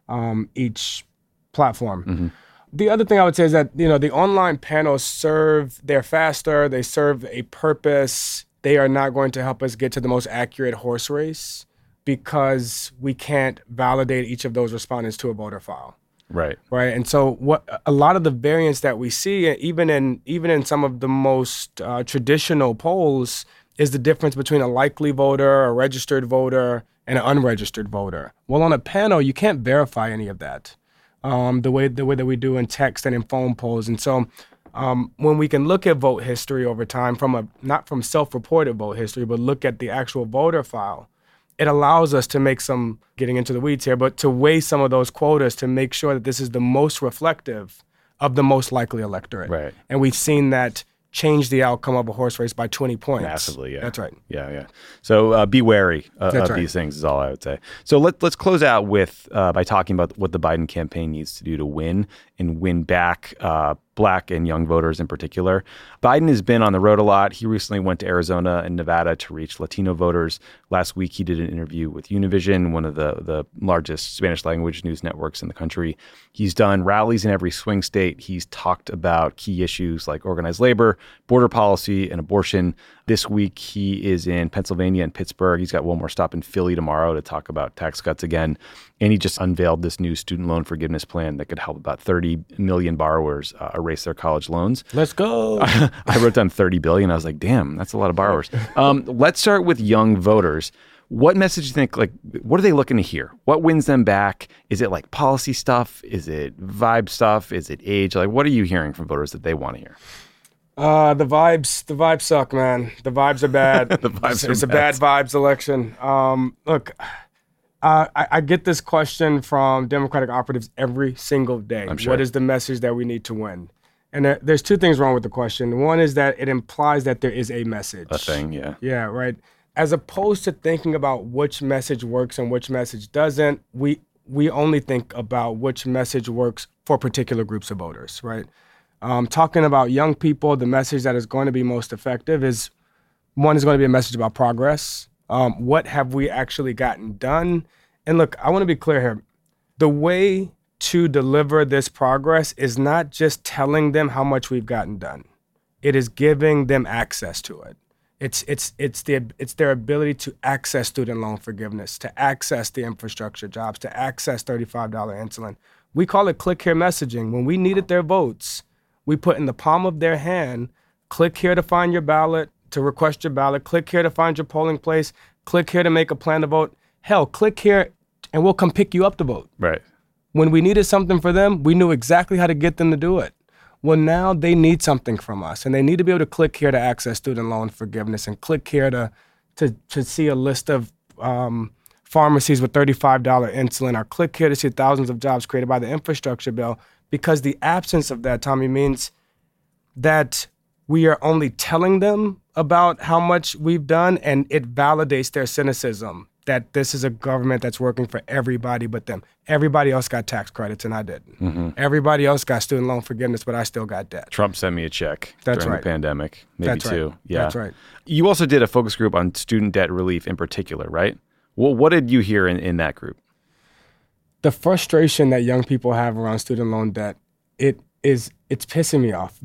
platform. Mm-hmm. The other thing I would say is that, the online panels they're faster, they serve a purpose. They are not going to help us get to the most accurate horse race because we can't validate each of those respondents to a voter file. Right. And so a lot of the variance that we see, even in some of the most traditional polls, is the difference between a likely voter, a registered voter, and an unregistered voter. Well, on a panel, you can't verify any of that the way that we do in text and in phone polls. And so when we can look at vote history over time not from self-reported vote history, but look at the actual voter file, it allows us to make some, getting into the weeds here, but to weigh some of those quotas to make sure that this is the most reflective of the most likely electorate. Right. And we've seen that change the outcome of a horse race by 20 points. Massively, yeah. That's right. Yeah. So be wary of these things is all I would say. So let's close out with by talking about what the Biden campaign needs to do to win and win back Black and young voters in particular. Biden has been on the road a lot. He recently went to Arizona and Nevada to reach Latino voters. Last week, he did an interview with Univision, one of the largest Spanish language news networks in the country. He's done rallies in every swing state. He's talked about key issues like organized labor, border policy, and abortion. This week, he is in Pennsylvania and Pittsburgh. He's got one more stop in Philly tomorrow to talk about tax cuts again. And he just unveiled this new student loan forgiveness plan that could help about 30 million borrowers erase their college loans. Let's go. I wrote down 30 billion. I was like, damn, that's a lot of borrowers. Let's start with young voters. What message do you think, what are they looking to hear? What wins them back? Is it like policy stuff? Is it vibe stuff? Is it age? What are you hearing from voters that they want to hear? The vibes suck, man. The vibes are bad. It's a bad vibes election. Look, I get this question from Democratic operatives every single day. I'm sure. What is the message that we need to win? And there's 2 things wrong with the question. One is that it implies that there is a message. A thing, yeah. Yeah, right. As opposed to thinking about which message works and which message doesn't, we only think about which message works for particular groups of voters, right? Talking about young people, the message that is going to be most effective is going to be a message about progress. What have we actually gotten done? And look, I want to be clear here. The way to deliver this progress is not just telling them how much we've gotten done. It is giving them access to it. It's their ability to access student loan forgiveness, to access the infrastructure jobs, to access $35 insulin. We call it click here messaging. When we needed their votes, we put in the palm of their hand, click here to find your ballot, to request your ballot, click here to find your polling place, click here to make a plan to vote. Hell, click here and we'll come pick you up to vote. Right. When we needed something for them, we knew exactly how to get them to do it. Well, now they need something from us, and they need to be able to click here to access student loan forgiveness and click here to see a list of pharmacies with $35 insulin, or click here to see thousands of jobs created by the infrastructure bill, because the absence of that, Tommy, means that we are only telling them about how much we've done, and it validates their cynicism that this is a government that's working for everybody but them. Everybody else got tax credits and I didn't. Mm-hmm. Everybody else got student loan forgiveness, but I still got debt. Trump sent me a check That's during right. the pandemic, maybe That's two. right. Yeah, That's right. You also did a focus group on student debt relief in particular, right? Well, what did you hear in that group? The frustration that young people have around student loan debt, it's pissing me off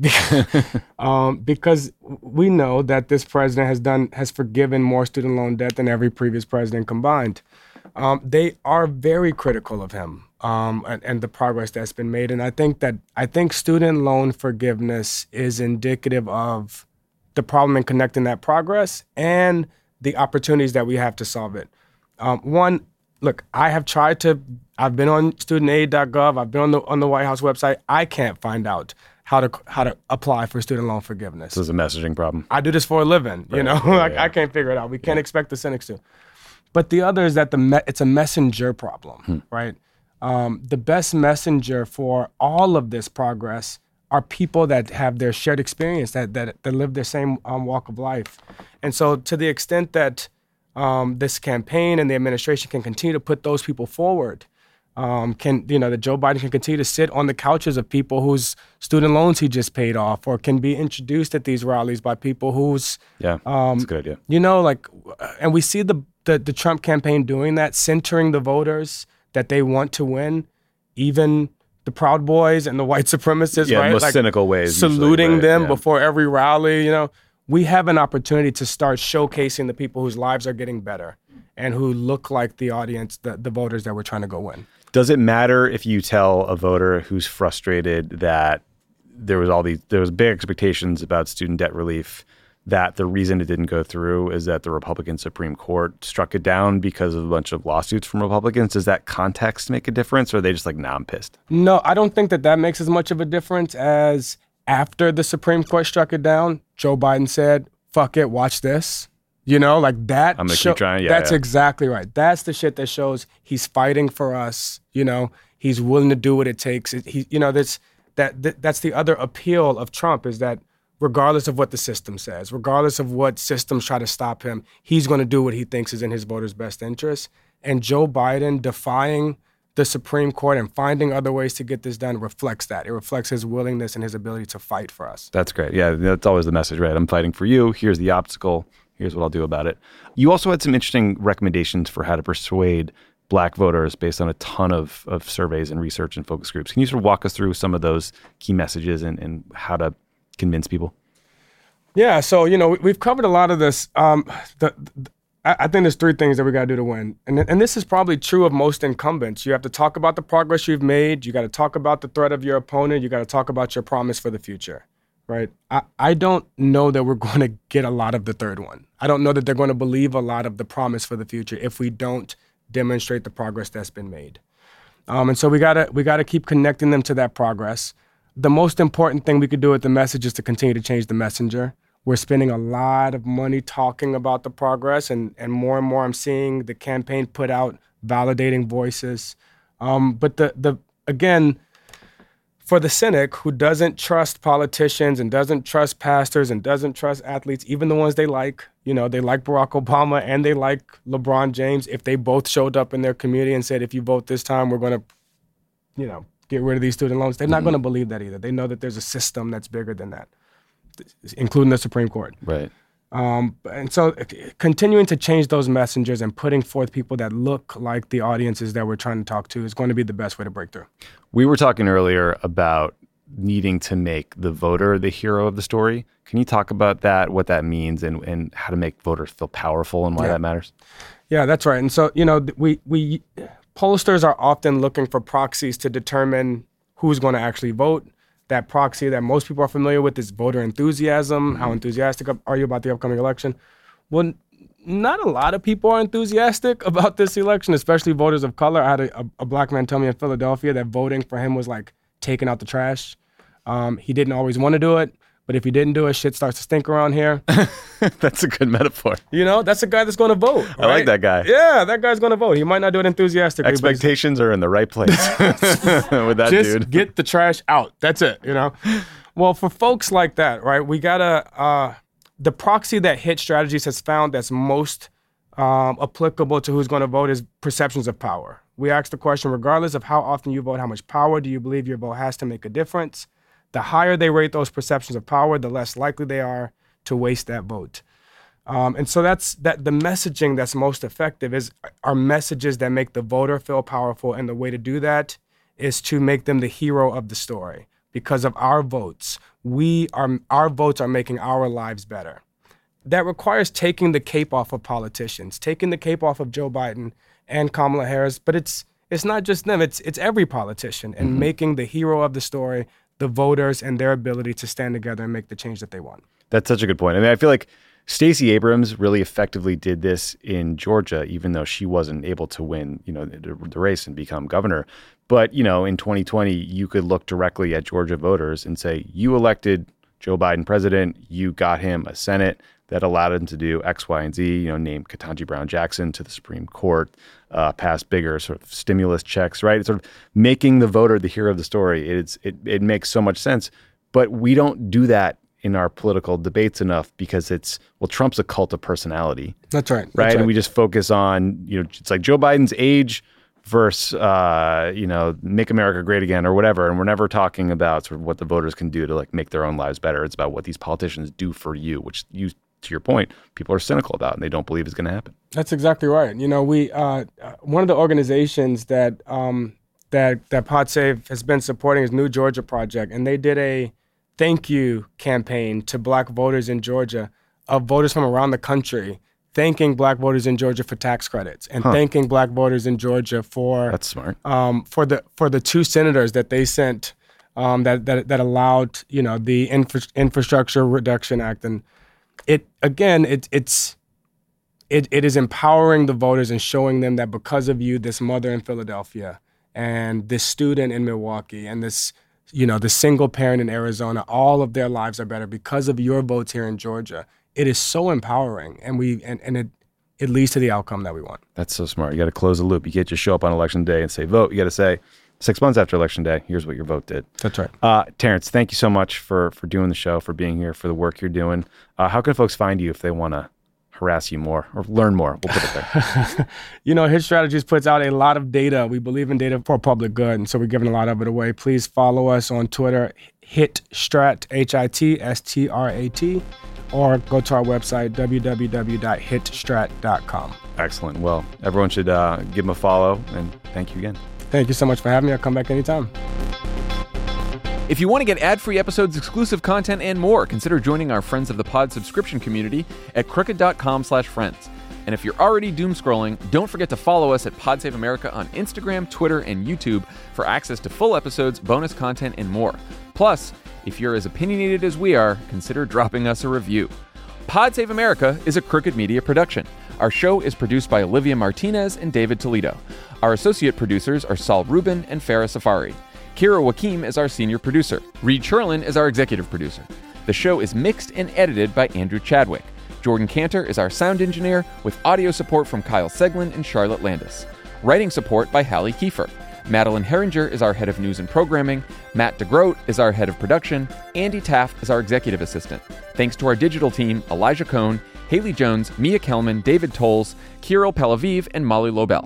because we know that this president has forgiven more student loan debt than every previous president combined. They are very critical of him and the progress that's been made. And I think student loan forgiveness is indicative of the problem in connecting that progress and the opportunities that we have to solve it. One, look, I've been on studentaid.gov, I've been on the White House website. I can't find out how to apply for student loan forgiveness. This is a messaging problem. I do this for a living, Right. I can't figure it out. We can't expect the cynics to. But the other is that it's a messenger problem, right? The best messenger for all of this progress are people that have their shared experience, that live their same walk of life. And so to the extent that this campaign and the administration can continue to put those people forward, that Joe Biden can continue to sit on the couches of people whose student loans he just paid off, or can be introduced at these rallies by people whose that's a good idea. And we see the Trump campaign doing that, centering the voters that they want to win, even the Proud Boys and the white supremacists, right? Most cynical ways, saluting usually, them right, before every rally. We have an opportunity to start showcasing the people whose lives are getting better and who look like the audience, the voters that we're trying to go win. Does it matter if you tell a voter who's frustrated that there was big expectations about student debt relief, that the reason it didn't go through is that the Republican Supreme Court struck it down because of a bunch of lawsuits from Republicans? Does that context make a difference, or are they just like, nah, I'm pissed? No, I don't think that makes as much of a difference as after the Supreme Court struck it down, Joe Biden said, fuck it, watch this. Like that. I'm going to keep trying. That's exactly right. That's the shit that shows he's fighting for us. He's willing to do what it takes. That's the other appeal of Trump, is that regardless of what the system says, regardless of what systems try to stop him, he's going to do what he thinks is in his voters' best interest. And Joe Biden defying the Supreme Court and finding other ways to get this done reflects that. It reflects his willingness and his ability to fight for us. That's great. Yeah, that's always the message, right? I'm fighting for you. Here's the obstacle. Here's what I'll do about it. You also had some interesting recommendations for how to persuade Black voters based on a ton of surveys and research and focus groups. Can you sort of walk us through some of those key messages and how to convince people? Yeah, so we've covered a lot of this. I think there's three things that we got to do to win, and this is probably true of most incumbents. You have to talk about the progress you've made. You got to talk about the threat of your opponent. You got to talk about your promise for the future, right? I don't know that we're going to get a lot of the third one. I don't know that they're going to believe a lot of the promise for the future if we don't demonstrate the progress that's been made. And so we gotta keep connecting them to that progress. The most important thing we could do with the message is to continue to change the messenger. We're spending a lot of money talking about the progress, and more I'm seeing the campaign put out validating voices. But again, for the cynic who doesn't trust politicians and doesn't trust pastors and doesn't trust athletes, even the ones they like, they like Barack Obama and they like LeBron James, if they both showed up in their community and said, if you vote this time, we're going to, get rid of these student loans, they're not going to believe that either. They know that there's a system that's bigger than that, including the Supreme Court. Right. And so continuing to change those messengers and putting forth people that look like the audiences that we're trying to talk to is going to be the best way to break through. We were talking earlier about needing to make the voter the hero of the story. Can you talk about that, what that means, and how to make voters feel powerful and why that matters? Yeah, that's right. And so, we pollsters are often looking for proxies to determine who's going to actually vote. That proxy that most people are familiar with is voter enthusiasm. How enthusiastic are you about the upcoming election? Well, not a lot of people are enthusiastic about this election, especially voters of color. I had a black man tell me in Philadelphia that voting for him was like taking out the trash. He didn't always want to do it, but if he didn't do it, shit starts to stink around here. That's a good metaphor. That's a guy that's going to vote. Right? I like that guy. Yeah, that guy's going to vote. He might not do it enthusiastically. Expectations are in the right place with that just dude. Just get the trash out. That's it, Well, for folks like that, right, we got to, the proxy that Hit Strategies has found that's most applicable to who's going to vote is perceptions of power. We ask the question, regardless of how often you vote, how much power do you believe your vote has to make a difference? The higher they rate those perceptions of power, the less likely they are to waste that vote. And so that's the messaging that's most effective are messages that make the voter feel powerful. And the way to do that is to make them the hero of the story. Because of our votes, our votes are making our lives better. That requires taking the cape off of politicians, taking the cape off of Joe Biden and Kamala Harris. But it's not just them, it's every politician, and making the hero of the story the voters and their ability to stand together and make the change that they want. That's such a good point. I mean, I feel like Stacey Abrams really effectively did this in Georgia, even though she wasn't able to win, the race and become governor. But, in 2020, you could look directly at Georgia voters and say, you elected Joe Biden president, you got him a Senate that allowed him to do X, Y, and Z, named Ketanji Brown Jackson to the Supreme Court, pass bigger sort of stimulus checks, right? It's sort of making the voter the hero of the story. It makes so much sense. But we don't do that in our political debates enough because Trump's a cult of personality. That's right. Right? And we just focus on, it's like Joe Biden's age versus, make America great again or whatever. And we're never talking about sort of what the voters can do to make their own lives better. It's about what these politicians do for you, which to your point, people are cynical about and they don't believe is going to happen. That's exactly right. We one of the organizations that Pod Save has been supporting is New Georgia Project, and they did a thank you campaign to Black voters in Georgia, of voters from around the country, thanking Black voters in Georgia for tax credits and thanking Black voters in Georgia for that's smart for the two senators that they sent that allowed the Infrastructure Reduction Act. And it is empowering the voters and showing them that because of you, this mother in Philadelphia and this student in Milwaukee and this the single parent in Arizona, all of their lives are better because of your votes here in Georgia. It is so empowering, and it leads to the outcome that we want. That's so smart. You got to close the loop. You can't just show up on election day and say vote. You got to say 6 months after election day, here's what your vote did. That's right. Terrence, thank you so much for doing the show, for being here, for the work you're doing. How can folks find you if they want to harass you more or learn more? We'll put it there. Hit Strategies puts out a lot of data. We believe in data for public good, and so we're giving a lot of it away. Please follow us on Twitter, HitStrat, HITSTRAT, or go to our website, www.hitstrat.com. Excellent. Well, everyone should give them a follow, and thank you again. Thank you so much for having me. I'll come back anytime. If you want to get ad-free episodes, exclusive content, and more, consider joining our Friends of the Pod subscription community at crooked.com/friends. And if you're already doom scrolling, don't forget to follow us at Pod Save America on Instagram, Twitter, and YouTube for access to full episodes, bonus content, and more. Plus, if you're as opinionated as we are, consider dropping us a review. Pod Save America is a Crooked Media production. Our show is produced by Olivia Martinez and David Toledo. Our associate producers are Saul Rubin and Farah Safari. Kira Wakim is our senior producer. Reed Sherlin is our executive producer. The show is mixed and edited by Andrew Chadwick. Jordan Cantor is our sound engineer, with audio support from Kyle Seglin and Charlotte Landis. Writing support by Hallie Kiefer. Madeline Herringer is our head of news and programming. Matt DeGroat is our head of production. Andy Taft is our executive assistant. Thanks to our digital team, Elijah Cohn, Haley Jones, Mia Kelman, David Tolles, Kirill Pelaviv, and Molly Lobel.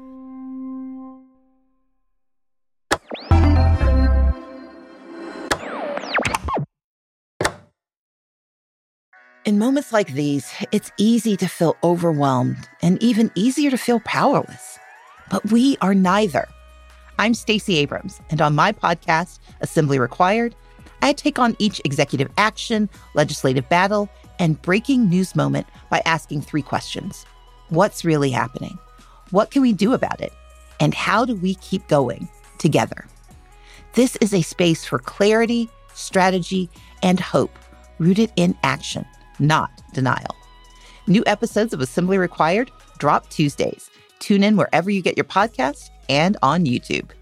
In moments like these, it's easy to feel overwhelmed and even easier to feel powerless. But we are neither. I'm Stacey Abrams, and on my podcast, Assembly Required, I take on each executive action, legislative battle, and breaking news moment by asking 3 questions. What's really happening? What can we do about it? And how do we keep going together? This is a space for clarity, strategy, and hope, rooted in action, not denial. New episodes of Assembly Required drop Tuesdays. Tune in wherever you get your podcasts and on YouTube.